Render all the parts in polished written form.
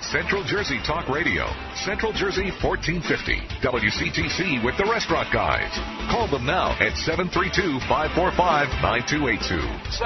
Central Jersey Talk Radio. Central Jersey 1450. WCTC with the Restaurant Guys. Call them now at 732-545-9282.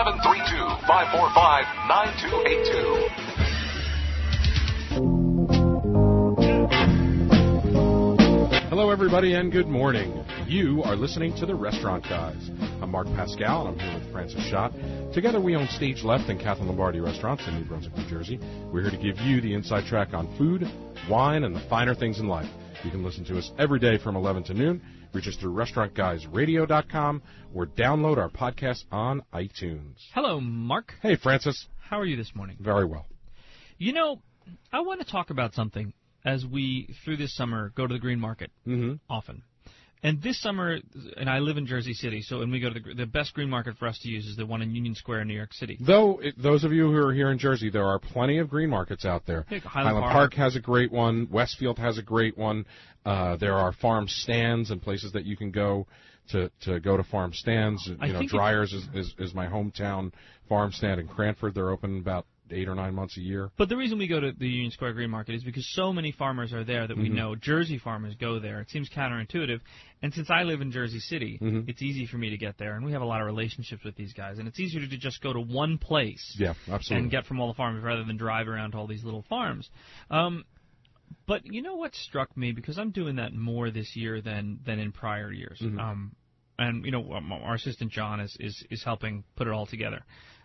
732-545-9282. Hello, everybody, and good morning. You are listening to the Restaurant Guys. I'm Mark Pascal, and I'm here with Francis Schott. Together, we own Stage Left and Kathleen Lombardi Restaurants in New Brunswick, New Jersey. We're here to give you the inside track on food, wine, and the finer things in life. You can listen to us every day from 11 to noon. Reach us through restaurantguysradio.com or download our podcast on iTunes. Hello, Mark. Hey, Francis. How are you this morning? Very well. You know, I want to talk about something as we, through this summer, go to the Green Market often. And this summer, and I live in Jersey City, so when we go to the best Green Market for us to use is the one in Union Square in New York City. Though, those of you who are here in Jersey, there are plenty of Green Markets out there. Highland Park has a great one. Westfield has a great one. There are farm stands and places that you can go to go to farm stands. You know, Dryers is my hometown farm stand in Cranford. They're open about 8 or 9 months a year. But the reason we go to the Union Square Green Market is because so many farmers are there that we know. Jersey farmers go there. It seems counterintuitive. And since I live in Jersey City, it's easy for me to get there. And we have a lot of relationships with these guys. And it's easier to just go to one place and get from all the farmers rather than drive around to all these little farms. But you know what struck me? Because I'm doing that more this year than in prior years. And, you know, our assistant John is helping put it all together.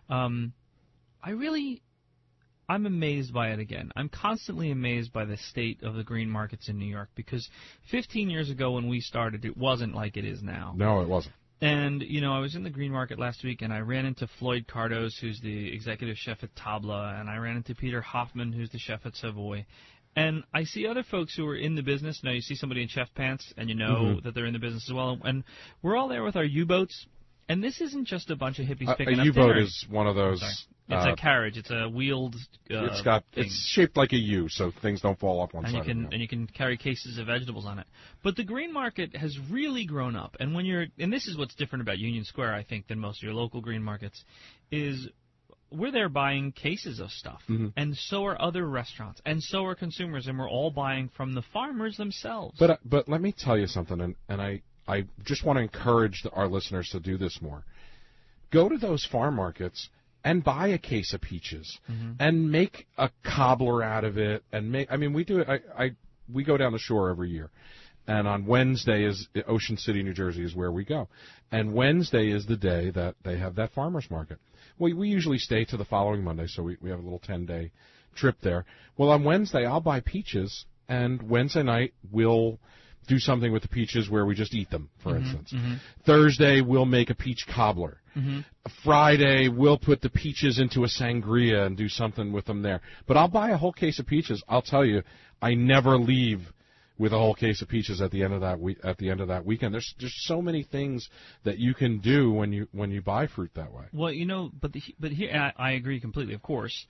I'm amazed by it again. I'm constantly amazed by the state of the green markets in New York because 15 years ago when we started, it wasn't like it is now. No, it wasn't. And, you know, I was in the green market last week, and I ran into Floyd Cardos, who's the executive chef at Tabla, and I ran into Peter Hoffman, who's the chef at Savoy. And I see other folks who are in the business. Now, you see somebody in chef pants, and you know that they're in the business as well. And we're all there with our U-boats. And this isn't just a bunch of hippies picking up a U-boat dinner. is one of those. It's a carriage. It's a wheeled. It's shaped like a U, so things don't fall off one side. And you can carry cases of vegetables on it. But the green market has really grown up. And and this is what's different about Union Square, I think, than most of your local green markets, is we're there buying cases of stuff, and so are other restaurants, and so are consumers, and we're all buying from the farmers themselves. But let me tell you something, and I just want to encourage our listeners to do this more. Go to those farm markets and buy a case of peaches and make a cobbler out of it. We do it. We go down the shore every year, and on Wednesday is Ocean City, New Jersey, is where we go, and Wednesday is the day that they have that farmers market. We usually stay to the following Monday, so we have a little 10-day trip there. Well, on Wednesday I'll buy peaches, and Wednesday night we'll do something with the peaches where we just eat them, for instance. Thursday, we'll make a peach cobbler. Friday, we'll put the peaches into a sangria and do something with them there. But I'll buy a whole case of peaches. I'll tell you, I never leave with a whole case of peaches at the end of that weekend. There's just so many things that you can do when you buy fruit that way. Well, you know, but here I agree completely, of course.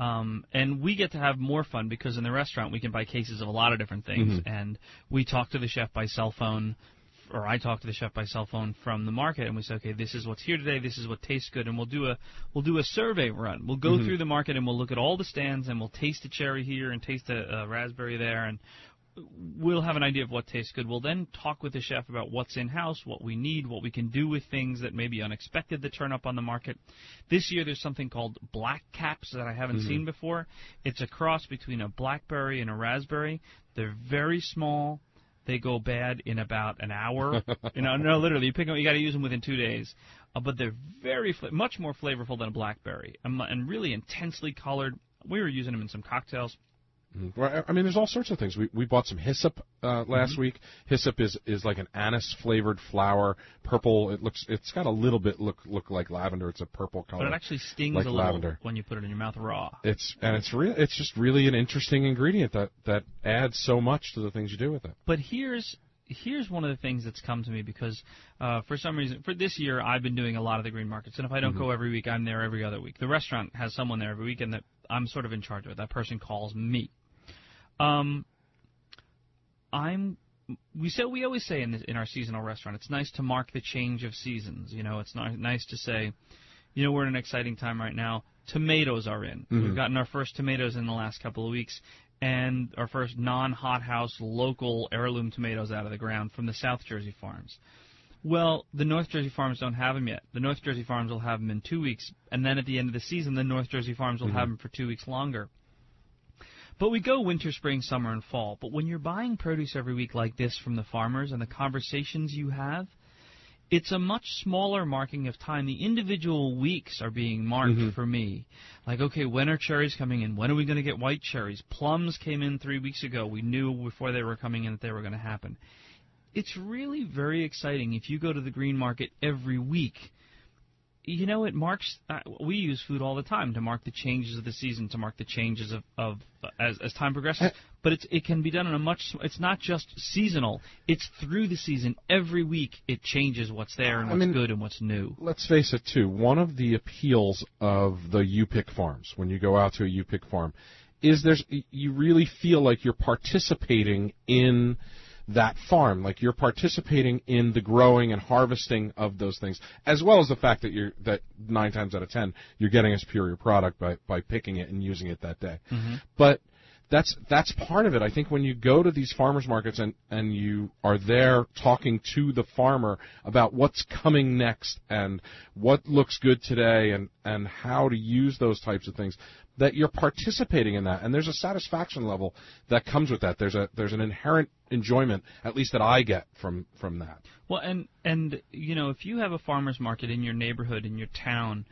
And we get to have more fun because in the restaurant we can buy cases of a lot of different things, and we talk to the chef by cell phone, or I talk to the chef by cell phone from the market, and we say, okay, this is what's here today, this is what tastes good, and we'll do a survey run. We'll go through the market and we'll look at all the stands, and we'll taste a cherry here and taste a raspberry there, and we'll have an idea of what tastes good. We'll then talk with the chef about what's in-house, what we need, what we can do with things that may be unexpected that turn up on the market. This year there's something called black caps that I haven't seen before. It's a cross between a blackberry and a raspberry. They're very small. They go bad in about an hour. No, literally, you pick them. You got to use them within 2 days. But they're much more flavorful than a blackberry, and really intensely colored. We were using them in some cocktails. Well, I mean, there's all sorts of things. We bought some hyssop last week. Hyssop is like an anise flavored flower, purple. It's got a little bit look like lavender. It's a purple color. But it actually stings like a little lavender when you put it in your mouth raw. It's just really an interesting ingredient that adds so much to the things you do with it. But here's one of the things that's come to me because for some reason, for this year, I've been doing a lot of the green markets. And if I don't go every week, I'm there every other week. The restaurant has someone there every week, and that I'm sort of in charge of it. That person calls me. We always say in our seasonal restaurant, it's nice to mark the change of seasons. You know, it's nice to say, you know, we're in an exciting time right now. tomatoes are in. Mm-hmm. We've gotten our first tomatoes in the last couple of weeks, and our first non-hothouse local heirloom tomatoes out of the ground from the South Jersey farms. Well, the North Jersey farms don't have them yet. The North Jersey farms will have them in 2 weeks, and then at the end of the season, the North Jersey farms will have them for 2 weeks longer. But we go winter, spring, summer, and fall. But when you're buying produce every week like this from the farmers and the conversations you have, it's a much smaller marking of time. The individual weeks are being marked for me. Like, okay, when are cherries coming in? When are we going to get white cherries? Plums came in 3 weeks ago. We knew before they were coming in that they were going to happen. It's really very exciting if you go to the green market every week. You know, it marks. We use food all the time to mark the changes of the season, to mark the changes of as time progresses. But it can be done in a much. It's not just seasonal. It's through the season. Every week it changes what's there and what's good and what's new. Let's face it, too. One of the appeals of the U-Pick farms, when you go out to a U-Pick farm, is you really feel like you're participating in that farm, like you're participating in the growing and harvesting of those things, as well as the fact that 9 times out of 10 you're getting a superior product by picking it and using it that day. But that's part of it. I think when you go to these farmers markets and you are there talking to the farmer about what's coming next and what looks good today and how to use those types of things, that you're participating in that, and there's a satisfaction level that comes with that. There's an inherent enjoyment, at least that I get from that. Well, and you know, if you have a farmer's market in your neighborhood, in your town,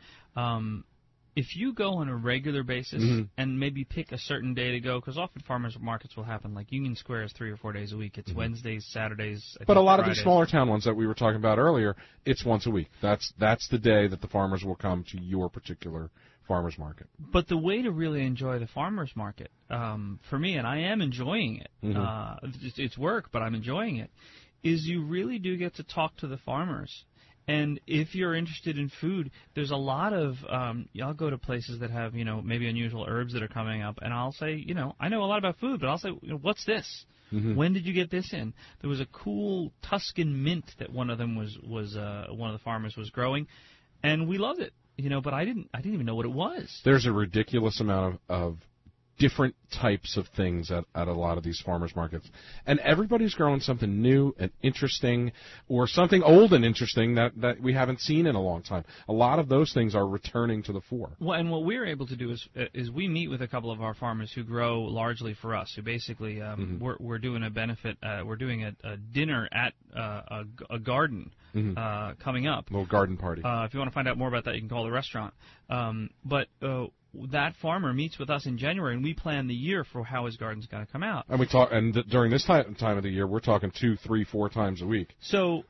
if you go on a regular basis and maybe pick a certain day to go, because often farmers markets will happen, like Union Square is 3 or 4 days a week. It's Wednesdays, Saturdays, but a lot Fridays. of these smaller town ones that we were talking about earlier, it's once a week. That's the day that the farmers will come to your particular farmers market. But the way to really enjoy the farmers market, for me, and I am enjoying it, it's work, but I'm enjoying it, is you really do get to talk to the farmers. And if you're interested in food, there's a lot of, I'll go to places that have, you know, maybe unusual herbs that are coming up, and I'll say, you know, I know a lot about food, but I'll say, you know, what's this? When did you get this in? There was a cool Tuscan mint that one of them was one of the farmers was growing, and we loved it. You know, but I didn't even know what it was. There's a ridiculous amount of different types of things at a lot of these farmers markets. And everybody's growing something new and interesting, or something old and interesting that we haven't seen in a long time. A lot of those things are returning to the fore. Well, and what we're able to do is we meet with a couple of our farmers who grow largely for us, who basically we're doing a benefit, we're doing a dinner at a garden coming up. A little garden party. If you want to find out more about that, you can call the restaurant. But that farmer meets with us in January, and we plan the year for how his garden's going to come out. And we talk, and during this time of the year, we're talking 2, 3, 4 times a week. So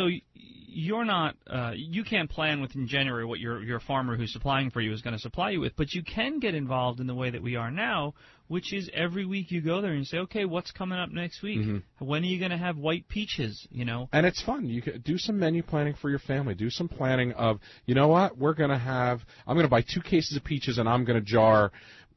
you're not, you can't plan within January what your farmer who's supplying for you is going to supply you with, but you can get involved in the way that we are now, which is every week you go there and you say, okay, what's coming up next week? When are you going to have white peaches? You know, and it's fun. You can do some menu planning for your family. Do some planning of, you know what, I'm going to buy 2 cases of peaches and I'm going to jar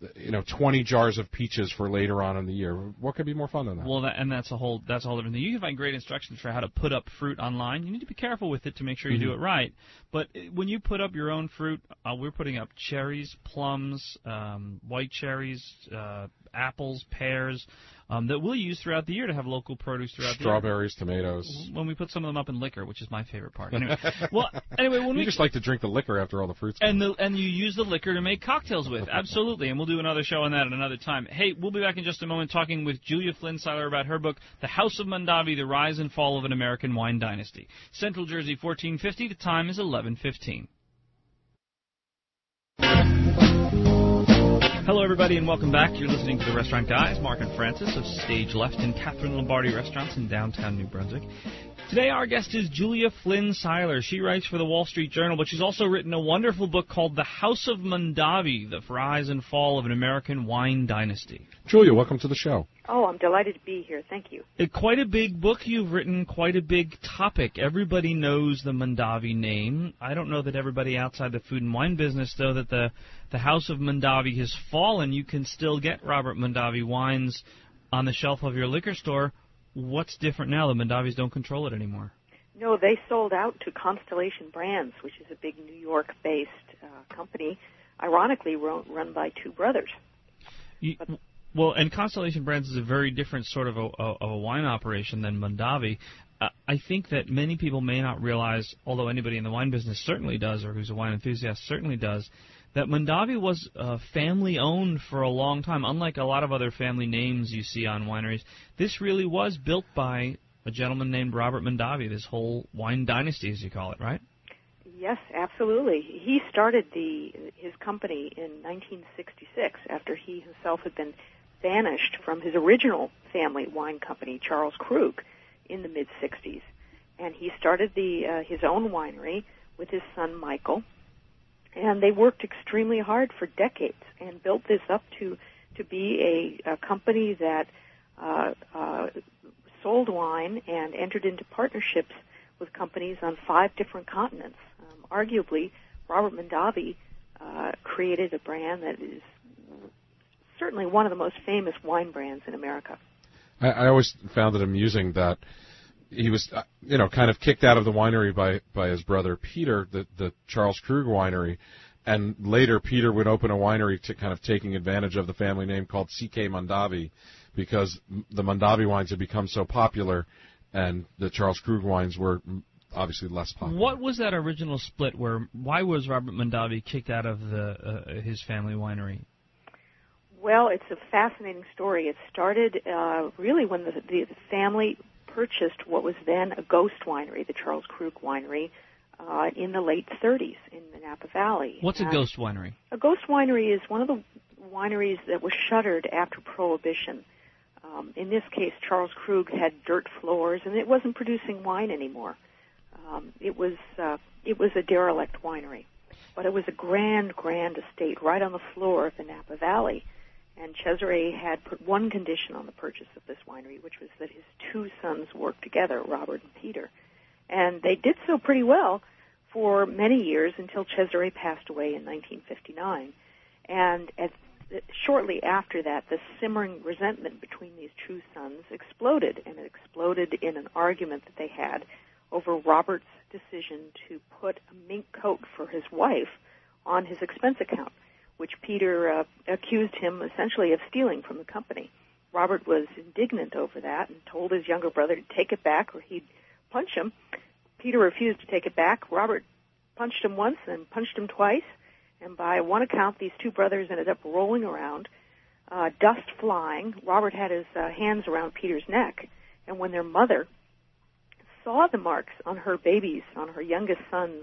20 jars of peaches for later on in the year. What could be more fun than that? Well, that's a whole different thing. You can find great instructions for how to put up fruit online. You need to be careful with it to make sure you do it right. But when you put up your own fruit, we're putting up cherries, plums, white cherries, apples, pears, that we'll use throughout the year to have local produce throughout the year. Strawberries, tomatoes. When we put some of them up in liquor, which is my favorite part. Anyway, when you just like to drink the liquor after all the fruit's gone. And you use the liquor to make cocktails with. Absolutely. And we'll do another show on that at another time. Hey, we'll be back in just a moment talking with Julia Flynn Seiler about her book, The House of Mondavi, The Rise and Fall of an American Wine Dynasty. Central Jersey, 1450. The time is 11:15. Hello, everybody, and welcome back. You're listening to The Restaurant Guys, Mark and Francis of Stage Left and Catherine Lombardi Restaurants in downtown New Brunswick. Today, our guest is Julia Flynn Seiler. She writes for the Wall Street Journal, but she's also written a wonderful book called The House of Mondavi, The Rise and Fall of an American Wine Dynasty. Julia, welcome to the show. Oh, I'm delighted to be here. Thank you. Quite a big book you've written, quite a big topic. Everybody knows the Mondavi name. I don't know that everybody outside the food and wine business, though, that the House of Mondavi has fallen. You can still get Robert Mondavi wines on the shelf of your liquor store. What's different now? The Mondavis don't control it anymore. No, they sold out to Constellation Brands, which is a big New York-based company. ironically run by two brothers. Well, and Constellation Brands is a very different sort of a wine operation than Mondavi. I think that many people may not realize, although anybody in the wine business certainly does, or who's a wine enthusiast certainly does, that Mondavi was family-owned for a long time. Unlike a lot of other family names you see on wineries, this really was built by a gentleman named Robert Mondavi, this whole wine dynasty, as you call it, right? Yes, absolutely. He started his company in 1966 after he himself had been banished from his original family wine company, Charles Krug, in the mid-'60s. And he started his own winery with his son, Michael. And they worked extremely hard for decades and built this up to be a company that sold wine and entered into partnerships with companies on 5 different continents. Arguably, Robert Mondavi created a brand that is certainly one of the most famous wine brands in America. I always found it amusing that he was, kind of kicked out of the winery by his brother Peter, the Charles Krug winery, and later Peter would open a winery to kind of taking advantage of the family name called C.K. Mondavi, because the Mondavi wines had become so popular, and the Charles Krug wines were obviously less popular. What was that original split? Why was Robert Mondavi kicked out of his family winery? Well, it's a fascinating story. It started really when the family purchased what was then a ghost winery, the Charles Krug winery, in the late 30s in the Napa Valley. What's a ghost winery? A ghost winery is one of the wineries that was shuttered after Prohibition. In this case, Charles Krug had dirt floors, and it wasn't producing wine anymore. It was a derelict winery, but it was a grand estate right on the floor of the Napa Valley. And Cesare had put one condition on the purchase of this winery, which was that his 2 sons work together, Robert and Peter. And they did so pretty well for many years until Cesare passed away in 1959. And shortly after that, the simmering resentment between these 2 sons exploded, and it exploded in an argument that they had over Robert's decision to put a mink coat for his wife on his expense account, which Peter accused him essentially of stealing from the company. Robert was indignant over that and told his younger brother to take it back or he'd punch him. Peter refused to take it back. Robert punched him once and punched him twice, and by one account, these 2 brothers ended up rolling around, dust flying. Robert had his hands around Peter's neck, and when their mother saw the marks on her baby's, on her youngest son's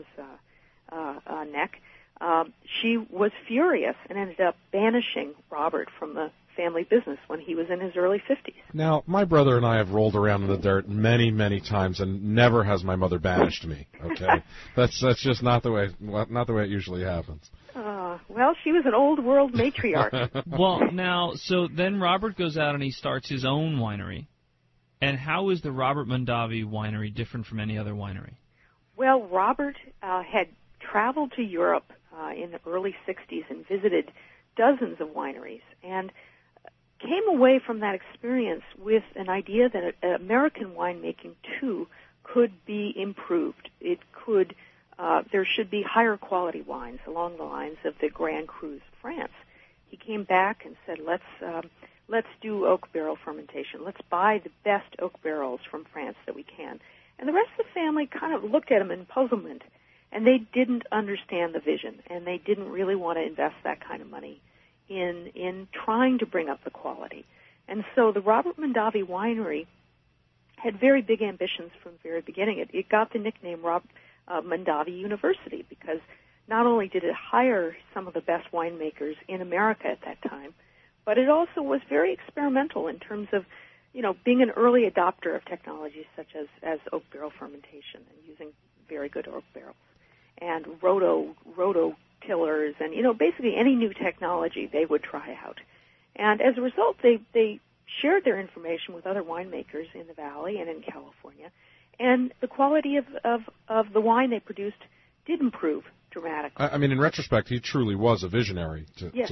neck, she was furious and ended up banishing Robert from the family business when he was in his early 50s. Now, my brother and I have rolled around in the dirt many, many times, and never has my mother banished me. Okay, that's just not the way it usually happens. Well, she was an old world matriarch. Well, now, so then Robert goes out and he starts his own winery. And how is the Robert Mondavi winery different from any other winery? Well, Robert had traveled to Europe in the early 60s and visited dozens of wineries and came away from that experience with an idea that American winemaking, too, could be improved. It could, there should be higher quality wines along the lines of the Grand Crus of France. He came back and said, let's do oak barrel fermentation. Let's buy the best oak barrels from France that we can. And the rest of the family kind of looked at him in puzzlement, and they didn't understand the vision, and they didn't really want to invest that kind of money in trying to bring up the quality. And so the Robert Mondavi winery had very big ambitions from the very beginning. It got the nickname Mondavi University because not only did it hire some of the best winemakers in America at that time, but it also was very experimental in terms of, being an early adopter of technologies such as oak barrel fermentation and using very good oak barrels and roto tillers and, basically any new technology they would try out. And as a result, they shared their information with other winemakers in the Valley and in California, and the quality of the wine they produced did improve dramatically. I mean, in retrospect, he truly was a visionary. Yes.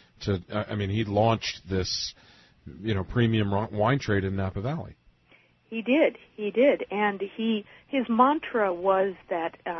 He launched this, premium wine trade in Napa Valley. He did, and his mantra was that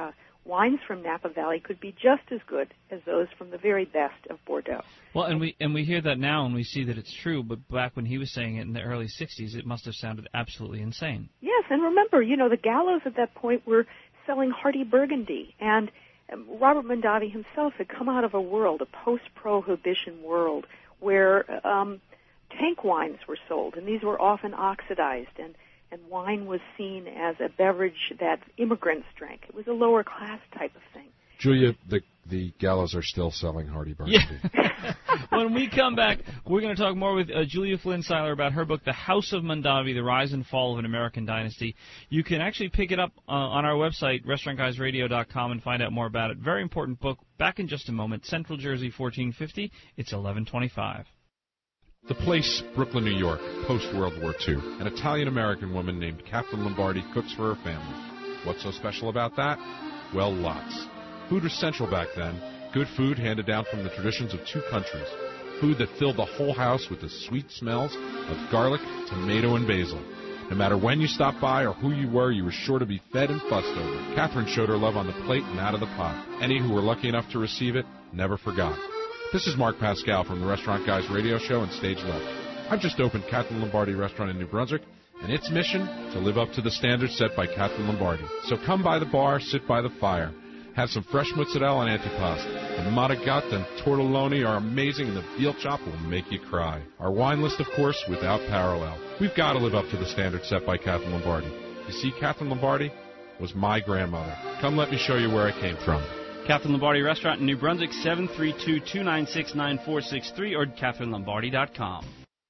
wines from Napa Valley could be just as good as those from the very best of Bordeaux. Well, and we hear that now, and we see that it's true. But back when he was saying it in the early '60s, it must have sounded absolutely insane. Yes, and remember, the Gallos at that point were selling Hardy Burgundy, and Robert Mondavi himself had come out of a world, a post-Prohibition world, where tank wines were sold, and these were often oxidized, and wine was seen as a beverage that immigrants drank. It was a lower class type of thing. Julia, the Gallos are still selling Hardy Burgundy. Yeah. When we come back, we're going to talk more with Julia Flynn Seiler about her book, The House of Mondavi, The Rise and Fall of an American Dynasty. You can actually pick it up on our website, restaurantguysradio.com, and find out more about it. Very important book. Back in just a moment. Central Jersey, 1450. It's 11:25. The place, Brooklyn, New York, post-World War II. An Italian-American woman named Catherine Lombardi cooks for her family. What's so special about that? Well, lots. Food was central back then. Good food handed down from the traditions of two countries. Food that filled the whole house with the sweet smells of garlic, tomato, and basil. No matter when you stopped by or who you were sure to be fed and fussed over. Catherine showed her love on the plate and out of the pot. Any who were lucky enough to receive it never forgot. This is Mark Pascal from the Restaurant Guys radio show and Stage Left. I've just opened Catherine Lombardi Restaurant in New Brunswick, and its mission to live up to the standards set by Catherine Lombardi. So come by the bar, sit by the fire. Have some fresh mozzarella and antipasto. The manigatta and tortelloni are amazing, and the veal chop will make you cry. Our wine list, of course, without parallel. We've got to live up to the standards set by Catherine Lombardi. You see, Catherine Lombardi was my grandmother. Come let me show you where I came from. Catherine Lombardi Restaurant in New Brunswick, 732-296-9463 or CatherineLombardi.com.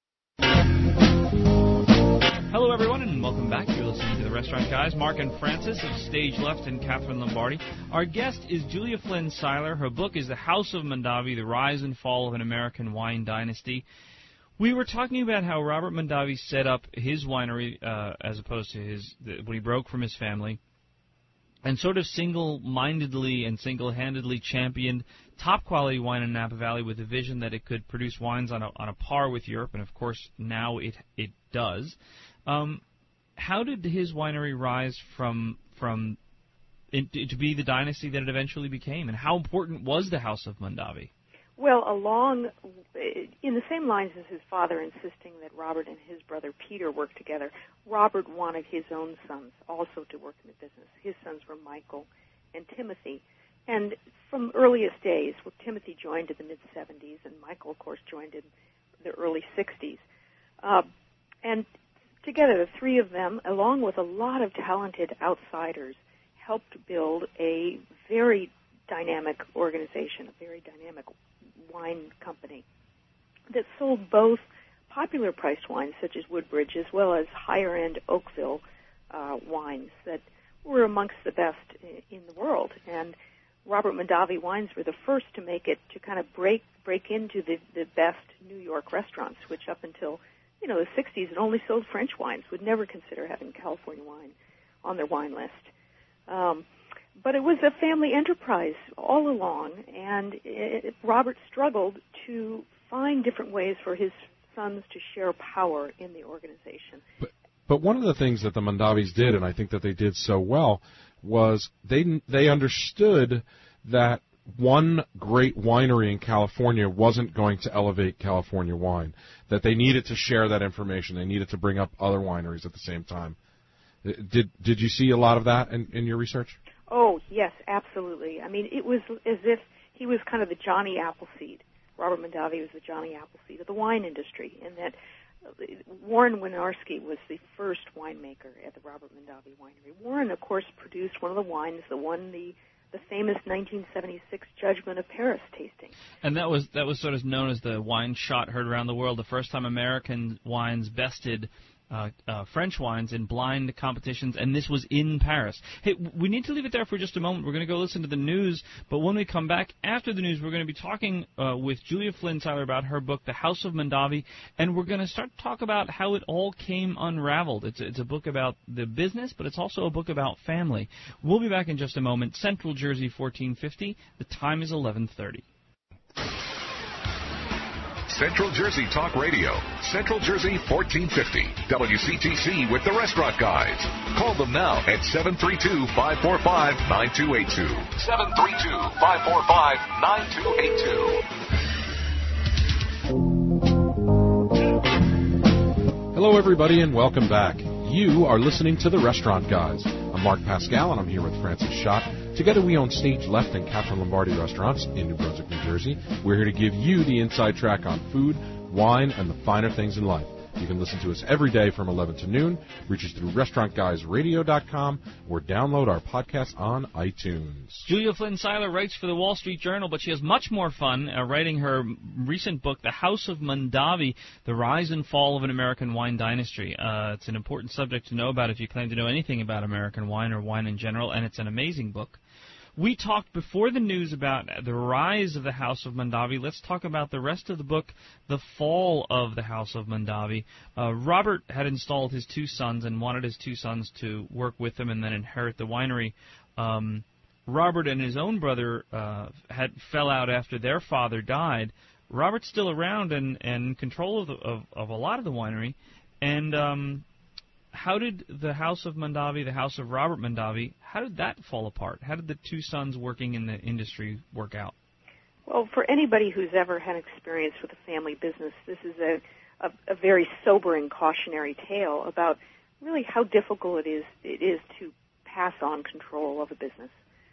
Hello, everyone, and welcome back. You're listening to The Restaurant Guys. Mark and Francis of Stage Left and Catherine Lombardi. Our guest is Julia Flynn Seiler. Her book is The House of Mondavi, The Rise and Fall of an American Wine Dynasty. We were talking about how Robert Mondavi set up his winery as opposed to when he broke from his family, and sort of single-mindedly and single-handedly championed top-quality wine in Napa Valley with a vision that it could produce wines on a par with Europe, and of course now it does. How did his winery rise to be the dynasty that it eventually became, and how important was the House of Mondavi? Well, in the same lines as his father insisting that Robert and his brother Peter work together, Robert wanted his own sons also to work in the business. His sons were Michael and Timothy. And from earliest days, Timothy joined in the mid-'70s, and Michael, of course, joined in the early '60s. And together, the three of them, along with a lot of talented outsiders, helped build a very dynamic organization, a very dynamic wine company that sold both popular priced wines such as Woodbridge as well as higher-end Oakville wines that were amongst the best in the world. And Robert Mondavi wines were the first to make it to kind of break into the best New York restaurants, which up until the 60s had only sold French wines, would never consider having California wine on their wine list. But it was a family enterprise all along, and Robert struggled to find different ways for his sons to share power in the organization. But one of the things that the Mondavis did, and I think that they did so well, was they understood that one great winery in California wasn't going to elevate California wine, that they needed to share that information. They needed to bring up other wineries at the same time. Did you see a lot of that in your research? Oh, yes, absolutely. I mean, it was as if he was kind of the Johnny Appleseed. Robert Mondavi was the Johnny Appleseed of the wine industry, in that Warren Winiarski was the first winemaker at the Robert Mondavi Winery. Warren, of course, produced one of the wines that won the famous 1976 Judgment of Paris tasting. And that was sort of known as the wine shot heard around the world, the first time American wines bested French wines in blind competitions, and this was in Paris. Hey, we need to leave it there for just a moment. We're going to go listen to the news, but when we come back after the news, we're going to be talking with Julia Flynn Seiler about her book, The House of Mondavi, and we're going to start to talk about how it all came unraveled. It's a book about the business, but it's also a book about family. We'll be back in just a moment. Central Jersey, 1450. The time is 11:30. Central Jersey Talk Radio. Central Jersey 1450. WCTC with the Restaurant Guys. Call them now at 732-545-9282. 732-545-9282. Hello, everybody, and welcome back. You are listening to The Restaurant Guys. I'm Mark Pascal, and I'm here with Francis Schott. Together, we own Stage Left and Catherine Lombardi restaurants in New Brunswick, New Jersey. We're here to give you the inside track on food, wine, and the finer things in life. You can listen to us every day from 11 to noon. Reach us through restaurantguysradio.com or download our podcast on iTunes. Julia Flynn Seiler writes for the Wall Street Journal, but she has much more fun writing her recent book, The House of Mondavi, The Rise and Fall of an American Wine Dynasty. It's an important subject to know about if you claim to know anything about American wine or wine in general, and it's an amazing book. We talked before the news about the rise of the House of Mondavi. Let's talk about the rest of the book, The Fall of the House of Mondavi. Robert had installed his two sons and wanted his two sons to work with him and then inherit the winery. Robert and his own brother had fell out after their father died. Robert's still around and in control of a lot of the winery. And how did the House of Mondavi, the House of Robert Mondavi, how did that fall apart? How did the two sons working in the industry work out? Well, for anybody who's ever had experience with a family business, this is a very sobering cautionary tale about really how difficult it is to pass on control of a business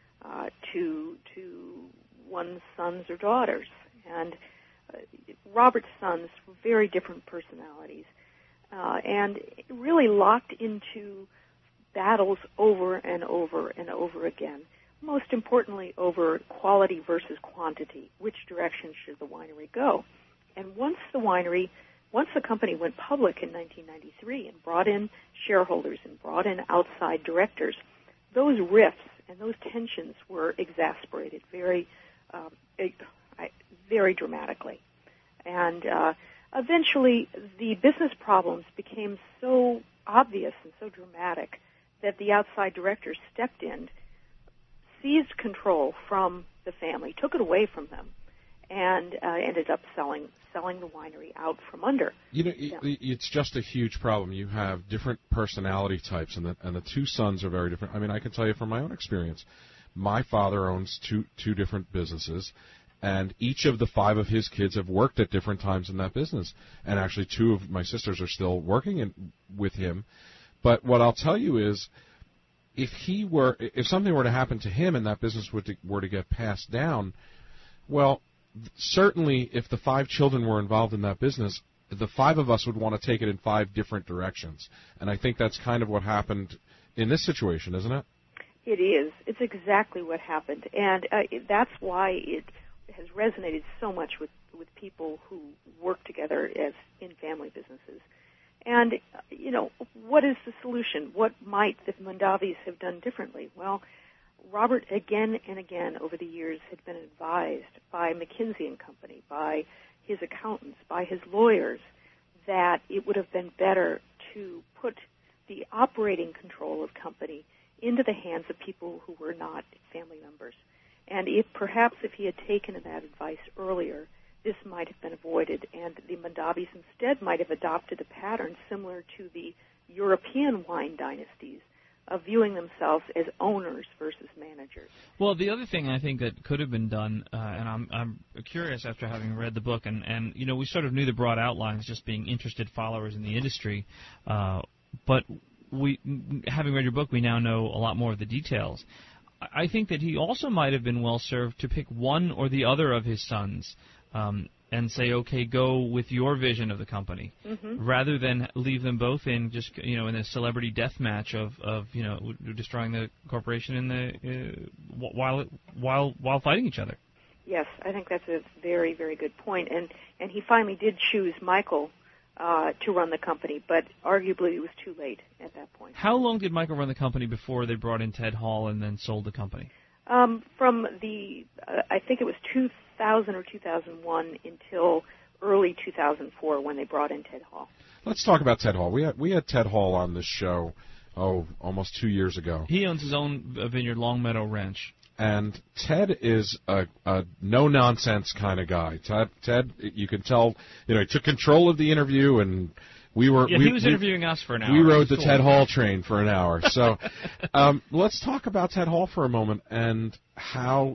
to one's sons or daughters. And Robert's sons were very different personalities. And really locked into battles over and over and over again. Most importantly, over quality versus quantity. Which direction should the winery go? And once the company went public in 1993 and brought in shareholders and brought in outside directors, those rifts and those tensions were exacerbated very dramatically. And eventually, the business problems became so obvious and so dramatic that the outside directors stepped in, seized control from the family, took it away from them, and ended up selling the winery out from under. You know, it's just a huge problem. You have different personality types, and the two sons are very different. I mean, I can tell you from my own experience. My father owns two different businesses. And each of the five of his kids have worked at different times in that business. And actually, two of my sisters are still working with him. But what I'll tell you is, if something were to happen to him and that business were to get passed down, well, certainly if the five children were involved in that business, the five of us would want to take it in five different directions. And I think that's kind of what happened in this situation, isn't it? It is. It's exactly what happened. And that's why it has resonated so much with people who work together as in family businesses. And, what is the solution? What might the Mondavis have done differently? Well, Robert, again and again over the years, had been advised by McKinsey & Company, by his accountants, by his lawyers, that it would have been better to put the operating control of company into the hands of people who were not family members. And if he had taken that advice earlier, this might have been avoided, and the Mondavis instead might have adopted a pattern similar to the European wine dynasties of viewing themselves as owners versus managers. Well, the other thing I think that could have been done, and I'm curious after having read the book, and we sort of knew the broad outlines, just being interested followers in the industry, but having read your book, we now know a lot more of the details. I think that he also might have been well served to pick one or the other of his sons and say, okay, go with your vision of the company, rather than leave them both in just in a celebrity death match of destroying the corporation in the while fighting each other. Yes, I think that's a very, very good point. And he finally did choose Michael to run the company, but arguably it was too late at that point. How long did Michael run the company before they brought in Ted Hall and then sold the company? From I think it was 2000 or 2001 until early 2004 when they brought in Ted Hall. Let's talk about Ted Hall. We had Ted Hall on this show, almost 2 years ago. He owns his own vineyard, Longmeadow Ranch. And Ted is a no-nonsense kind of guy. Ted, you can tell, he took control of the interview, and he was interviewing us for an hour. We rode the Ted Hall train for an hour. So let's talk about Ted Hall for a moment and how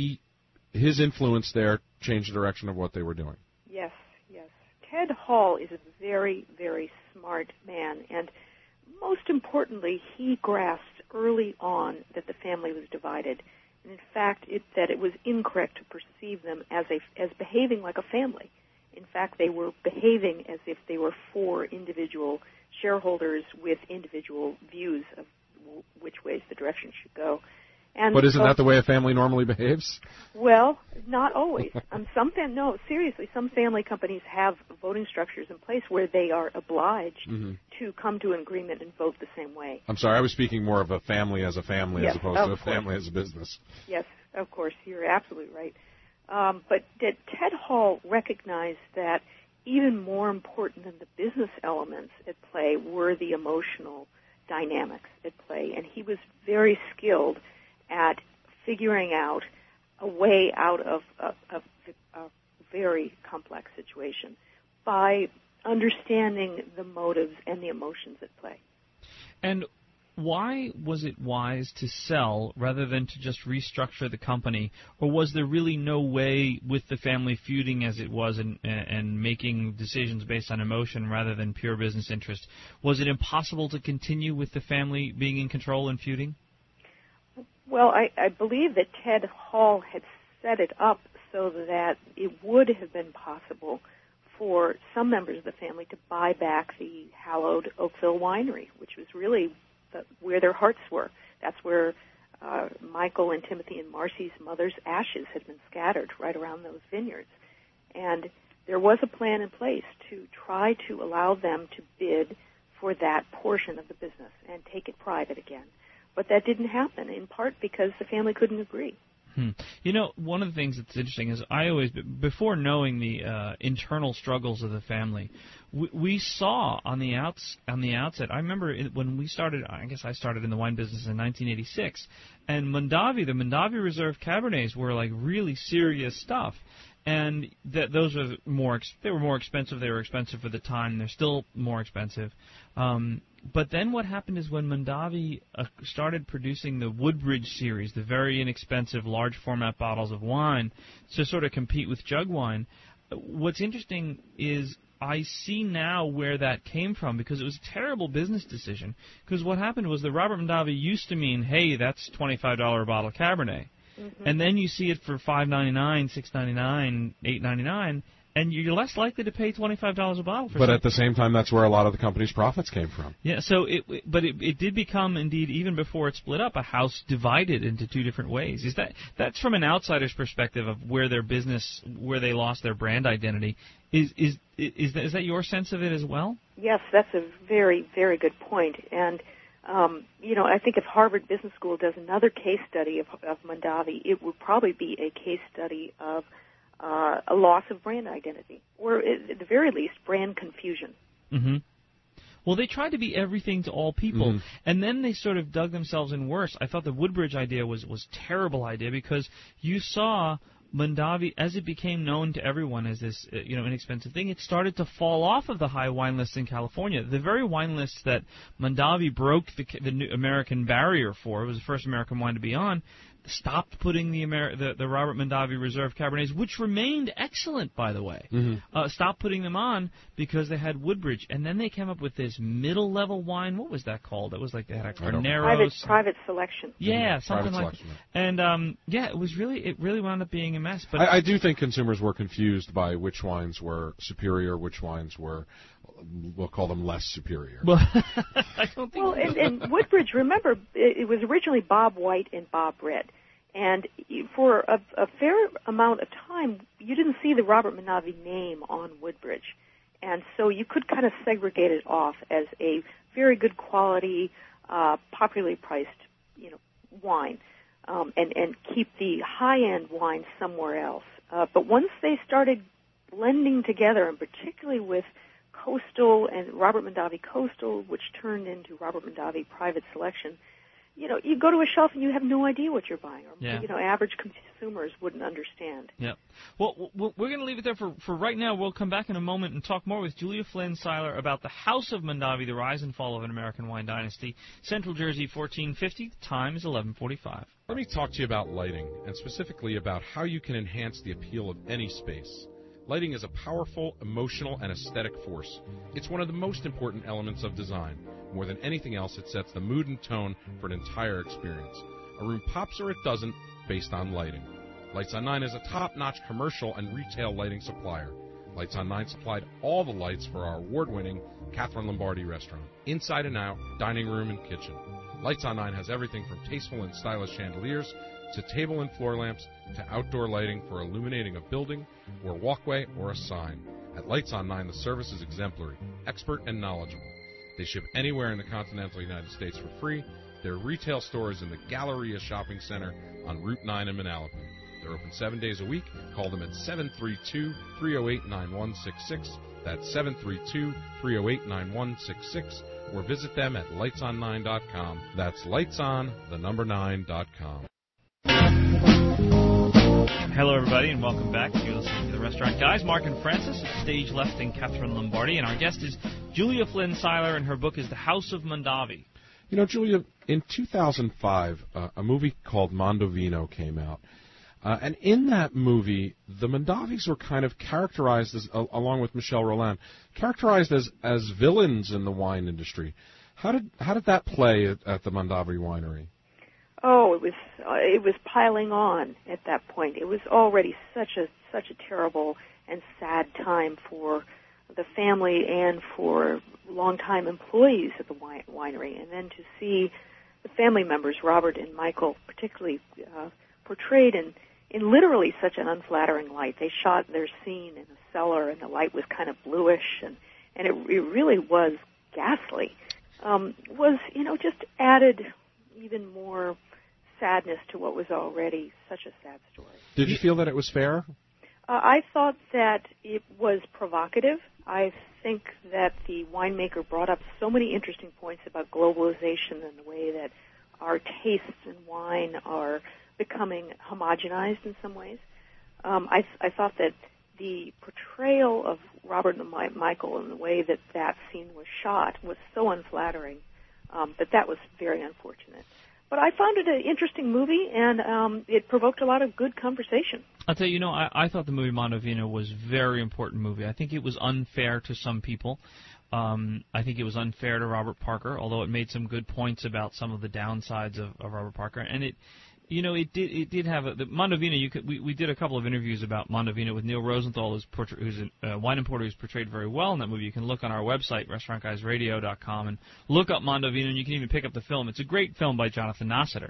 his influence there changed the direction of what they were doing. Yes. Ted Hall is a very, very smart man, and most importantly, he grasped early on that the family was divided. And in fact, that it was incorrect to perceive them as behaving like a family. In fact, they were behaving as if they were four individual shareholders with individual views of which ways the direction should go. But isn't that the way a family normally behaves? Well, not always. Seriously, some family companies have voting structures in place where they are obliged to come to an agreement and vote the same way. I'm sorry, I was speaking more of a family as a family as opposed to a family as a business. Yes, of course, you're absolutely right. But Ted Hall recognized that even more important than the business elements at play were the emotional dynamics at play, and he was very skilled at figuring out a way out of a very complex situation by understanding the motives and the emotions at play. And why was it wise to sell rather than to just restructure the company? Or was there really no way, with the family feuding as it was and making decisions based on emotion rather than pure business interest, was it impossible to continue with the family being in control and feuding? Well, I believe that Ted Hall had set it up so that it would have been possible for some members of the family to buy back the hallowed Oakville Winery, which was really where their hearts were. That's where Michael and Timothy and Marcy's mother's ashes had been scattered right around those vineyards. And there was a plan in place to try to allow them to bid for that portion of the business and take it private again. But that didn't happen, in part because the family couldn't agree. One of the things that's interesting is I always, before knowing the internal struggles of the family, we saw on the outset. I remember when we started. I guess I started in the wine business in 1986, and Mondavi, the Mondavi Reserve Cabernets were like really serious stuff. And those were they were more expensive. They were expensive for the time. They're still more expensive. But then what happened is when Mondavi started producing the Woodbridge series, the very inexpensive large format bottles of wine, to sort of compete with jug wine, what's interesting is I see now where that came from, because it was a terrible business decision. Because what happened was that Robert Mondavi used to mean, hey, that's $25 a bottle Cabernet. Mm-hmm. And then you see it for $5.99, $6.99, $8.99, and you're less likely to pay $25 a bottle for. But at the same time, that's where a lot of the company's profits came from. Yeah. So it did become, indeed, even before it split up, a house divided into two different ways. That's from an outsider's perspective of where their business, where they lost their brand identity. Is that your sense of it as well? Yes, that's a very, very good point. And I think if Harvard Business School does another case study of Mondavi, it would probably be a case study of a loss of brand identity, or at the very least, brand confusion. Mm-hmm. Well, they tried to be everything to all people, and then they sort of dug themselves in worse. I thought the Woodbridge idea was a terrible idea, because you saw Mondavi, as it became known to everyone as this inexpensive thing, it started to fall off of the high wine lists in California. The very wine lists that Mondavi broke the new American barrier for, it was the first American wine to be on, stopped putting the Robert Mondavi Reserve Cabernets, which remained excellent, by the way, stopped putting them on because they had Woodbridge. And then they came up with this middle-level wine. What was that called? It was like they had a Carneros. Private selection. Yeah, something like that. And, it really wound up being a mess. But I do think consumers were confused by which wines were superior, which wines were, we'll call them less superior. Well, I don't think. Well, and Woodbridge, remember, it was originally Bob White and Bob Red. And for a fair amount of time, you didn't see the Robert Mondavi name on Woodbridge. And so you could kind of segregate it off as a very good quality, popularly priced, wine, and keep the high-end wine somewhere else. But once they started blending together, and particularly with Coastal and Robert Mondavi Coastal, which turned into Robert Mondavi Private Selection, you go to a shelf and you have no idea what you're buying, or Yeah. average consumers wouldn't understand. Yeah. Well, we're going to leave it there for right now. We'll come back in a moment and talk more with Julia Flynn Seiler about the House of Mondavi, the rise and fall of an American wine dynasty. Central Jersey, 1450. The time is 11:45. Let me talk to you about lighting, and specifically about how you can enhance the appeal of any space. Lighting is a powerful, emotional, and aesthetic force. It's one of the most important elements of design. More than anything else, it sets the mood and tone for an entire experience. A room pops or it doesn't, based on lighting. Lights on 9 is a top-notch commercial and retail lighting supplier. Lights on 9 supplied all the lights for our award-winning Catherine Lombardi restaurant, inside and out, dining room and kitchen. Lights on 9 has everything from tasteful and stylish chandeliers to table and floor lamps to outdoor lighting for illuminating a building or walkway or a sign. At Lights on 9, the service is exemplary, expert, and knowledgeable. They ship anywhere in the continental United States for free. Their retail store is in the Galleria Shopping Center on Route 9 in Manalapan. They're open 7 days a week. Call them at 732-308-9166. That's 732-308-9166. Or visit them at lightson9.com. That's lightson9.com. Hello, everybody, and welcome back. You're listening to The Restaurant Guys. Mark and Francis at Stage Left and Catherine Lombardi. And our guest is Julia Flynn Seiler, and her book is The House of Mondavi. Julia, in 2005, a movie called Mondovino came out. And in that movie, the Mondavis were kind of characterized as, along with Michel Rolland, characterized as villains in the wine industry. How did that play at the Mondavi winery? Oh, it was piling on at that point. It was already such a terrible and sad time for the family and for longtime employees at the winery, and then to see the family members, Robert and Michael, particularly portrayed in literally such an unflattering light. They shot their scene in a cellar, and the light was kind of bluish, and it really was ghastly. Just added even more sadness to what was already such a sad story. Did you feel that it was fair? I thought that it was provocative. I think that the winemaker brought up so many interesting points about globalization and the way that our tastes in wine are becoming homogenized in some ways. I thought that the portrayal of Robert and Michael and the way that scene was shot was so unflattering that was very unfortunate. But I found it an interesting movie, and it provoked a lot of good conversation. I'll tell you, I thought the movie Mondovino was a very important movie. I think it was unfair to some people. I think it was unfair to Robert Parker, although it made some good points about some of the downsides of Robert Parker. And it did have the Mondovino. We did a couple of interviews about Mondovino with Neil Rosenthal, who's a wine importer who's portrayed very well in that movie. You can look on our website, restaurantguysradio.com, and look up Mondovino, and you can even pick up the film. It's a great film by Jonathan Nosseter.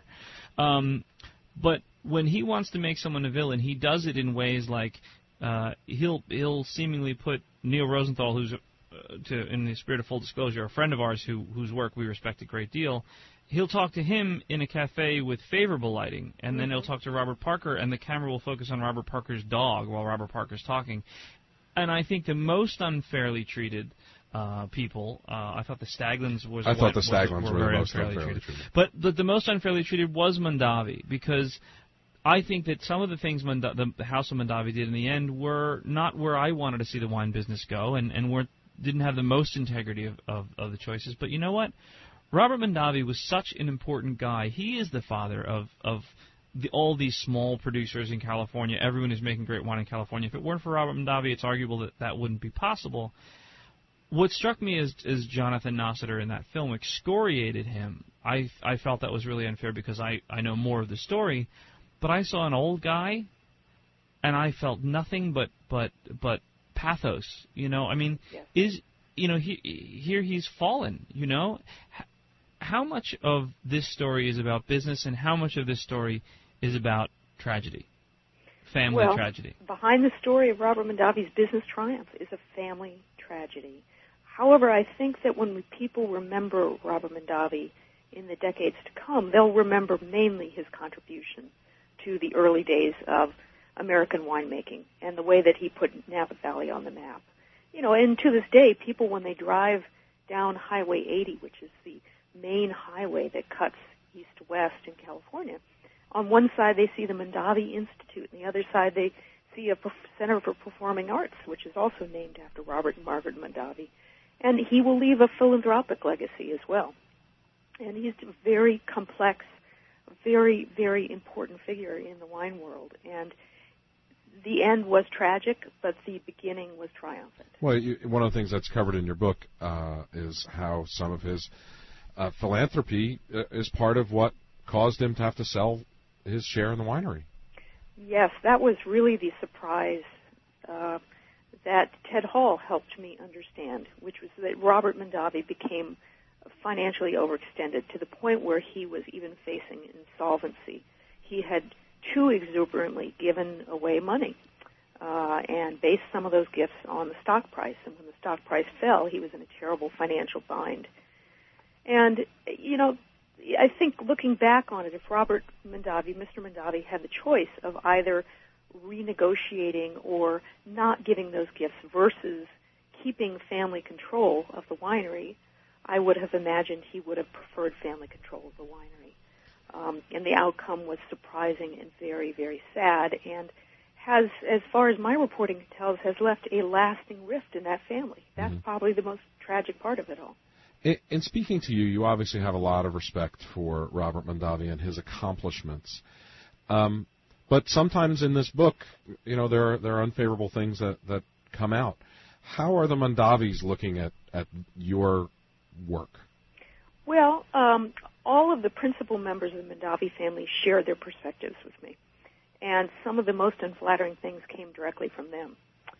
But when he wants to make someone a villain, he does it in ways like he'll seemingly put Neil Rosenthal, who's in the spirit of full disclosure, a friend of ours whose work we respect a great deal. He'll talk to him in a cafe with favorable lighting, and then he'll talk to Robert Parker, and the camera will focus on Robert Parker's dog while Robert Parker's talking. And I think the most unfairly treated people, I thought the Staglins were the most unfairly treated. But the most unfairly treated was Mondavi, because I think that some of the things the House of Mondavi did in the end were not where I wanted to see the wine business go, and didn't have the most integrity of the choices. But you know what? Robert Mondavi was such an important guy. He is the father of all these small producers in California. Everyone is making great wine in California. If it weren't for Robert Mondavi, it's arguable that wouldn't be possible. What struck me as Jonathan Nosseter in that film excoriated him. I felt that was really unfair because I know more of the story, but I saw an old guy, and I felt nothing but pathos. Yes. Here he's fallen. How much of this story is about business, and how much of this story is about tragedy, family tragedy? Behind the story of Robert Mondavi's business triumph is a family tragedy. However, I think that when people remember Robert Mondavi in the decades to come, they'll remember mainly his contribution to the early days of American winemaking and the way that he put Napa Valley on the map. And to this day, people, when they drive down Highway 80, which is the main highway that cuts east to west in California. On one side, they see the Mondavi Institute. On the other side, they see a Center for Performing Arts, which is also named after Robert and Margaret Mondavi. And he will leave a philanthropic legacy as well. And he's a very complex, very, very important figure in the wine world. And the end was tragic, but the beginning was triumphant. Well, one of the things that's covered in your book is how some of his philanthropy is part of what caused him to have to sell his share in the winery. Yes, that was really the surprise that Ted Hall helped me understand, which was that Robert Mondavi became financially overextended to the point where he was even facing insolvency. He had too exuberantly given away money and based some of those gifts on the stock price. And when the stock price fell, he was in a terrible financial bind. And, you know, I think looking back on it, if Robert Mondavi, Mr. Mondavi, had the choice of either renegotiating or not giving those gifts versus keeping family control of the winery, I would have imagined he would have preferred family control of the winery. And the outcome was surprising and very, very sad, and has, as far as my reporting tells, has left a lasting rift in that family. That's probably the most tragic part of it all. In speaking to you, you obviously have a lot of respect for Robert Mondavi and his accomplishments. But sometimes in this book, you know, there are unfavorable things that come out. How are the Mondavis looking at your work? Well, all of the principal members of the Mondavi family shared their perspectives with me. And some of the most unflattering things came directly from them.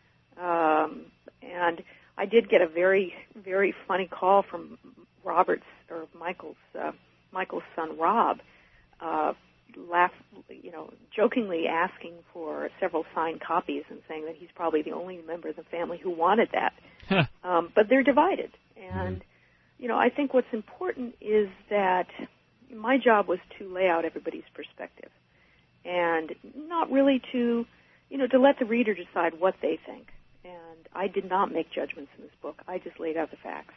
And I did get a very, very funny call from Michael's son, Rob, jokingly asking for several signed copies and saying that he's probably the only member of the family who wanted that. But they're divided. And, you know, I think what's important is that my job was to lay out everybody's perspective and not really to let the reader decide what they think. And I did not make judgments in this book. I just laid out the facts.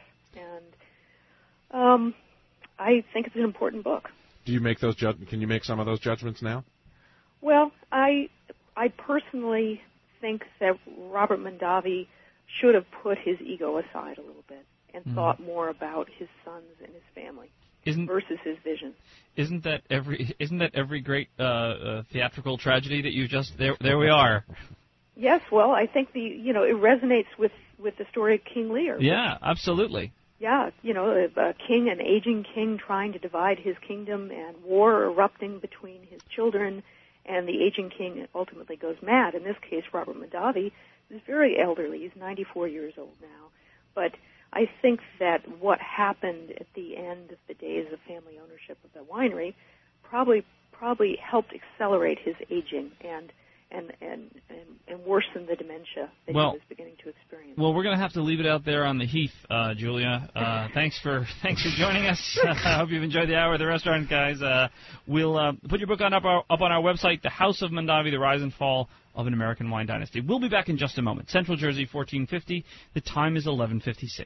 And I think it's an important book. Do you make those Can you make some of those judgments now? Well, I personally think that Robert Mondavi should have put his ego aside a little bit and thought more about his sons and his family versus his vision. Isn't that every great theatrical tragedy that you just there we are? Yes, well, I think it resonates with the story of King Lear. Yeah, absolutely. Yeah, an aging king trying to divide his kingdom and war erupting between his children, and the aging king ultimately goes mad. In this case, Robert Mondavi is very elderly. He's 94 years old now. But I think that what happened at the end of the days of family ownership of the winery probably helped accelerate his aging and worsen the dementia that he was beginning to experience. Well, we're going to have to leave it out there on the heath, Julia. Thanks for joining us. I hope you've enjoyed the hour of the restaurant, guys. We'll put your book up on our website, The House of Mondavi, The Rise and Fall of an American Wine Dynasty. We'll be back in just a moment. Central Jersey, 1450. The time is 11:56.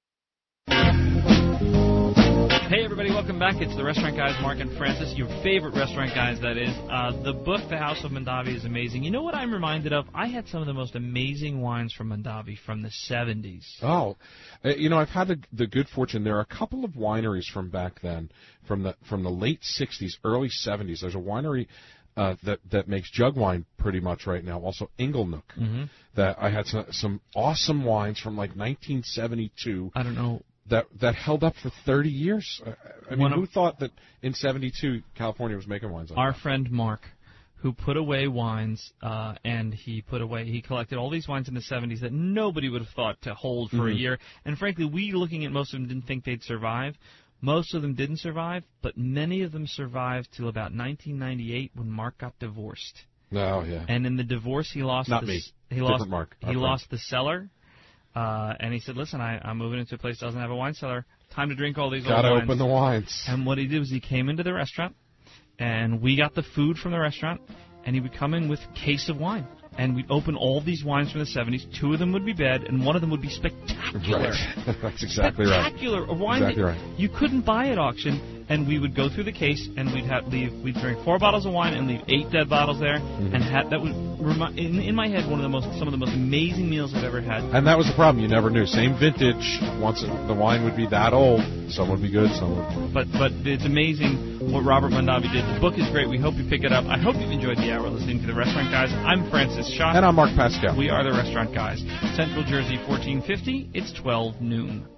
Hey, everybody, welcome back. It's the Restaurant Guys, Mark and Francis, your favorite restaurant guys, that is. The book, The House of Mondavi, is amazing. You know what I'm reminded of? I had some of the most amazing wines from Mondavi from the 70s. Oh, I've had the good fortune. There are a couple of wineries from back then, from the late 60s, early 70s. There's a winery that makes jug wine pretty much right now, also Inglenook, that I had some awesome wines from like 1972. I don't know. That held up for 30 years. I mean, who thought that in 72 California was making wines like Our that? friend Mark, who put away wines, and he collected all these wines in the 70s that nobody would have thought to hold for a year. And frankly, looking at most of them, didn't think they'd survive. Most of them didn't survive, but many of them survived till about 1998 when Mark got divorced. Oh, yeah. And in the divorce, he lost Different Mark. He lost the cellar. And he said, listen, I'm moving into a place that doesn't have a wine cellar. Time to drink all these old wines. Got to open the wines. And what he did was he came into the restaurant, and we got the food from the restaurant, and he would come in with a case of wine. and we'd open all these wines from the 70s. 2 of them would be bad, and 1 of them would be spectacular. Right. That's exactly right. Spectacular. A wine Exactly that right. you couldn't buy at auction. And we would go through the case, and we'd drink 4 bottles of wine and leave 8 dead bottles there, and that would in my head some of the most amazing meals I've ever had. And that was the problem. You never knew. Same vintage. Once the wine would be that old, some would be good, some would. But it's amazing what Robert Mondavi did. The book is great. We hope you pick it up. I hope you've enjoyed the hour listening to the Restaurant Guys. I'm Francis Schott. And I'm Mark Pascal. We are the Restaurant Guys. Central Jersey 1450. It's 12 noon.